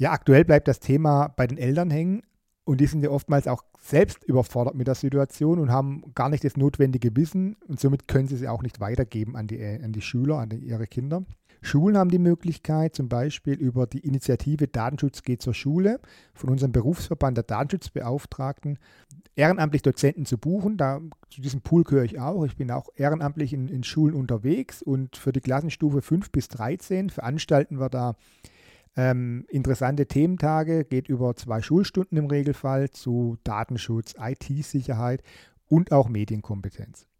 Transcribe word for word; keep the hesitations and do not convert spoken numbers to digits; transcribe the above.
Ja, aktuell bleibt das Thema bei den Eltern hängen und die sind ja oftmals auch selbst überfordert mit der Situation und haben gar nicht das notwendige Wissen und somit können sie es auch nicht weitergeben an die, an die Schüler, an die, ihre Kinder. Schulen haben die Möglichkeit, zum Beispiel über die Initiative Datenschutz geht zur Schule von unserem Berufsverband der Datenschutzbeauftragten ehrenamtlich Dozenten zu buchen. Da, zu diesem Pool gehöre ich auch. Ich bin auch ehrenamtlich in, in Schulen unterwegs und für die Klassenstufe fünf bis dreizehn veranstalten wir da ähm, interessante Thementage, geht über zwei Schulstunden im Regelfall zu Datenschutz, I T-Sicherheit und auch Medienkompetenz.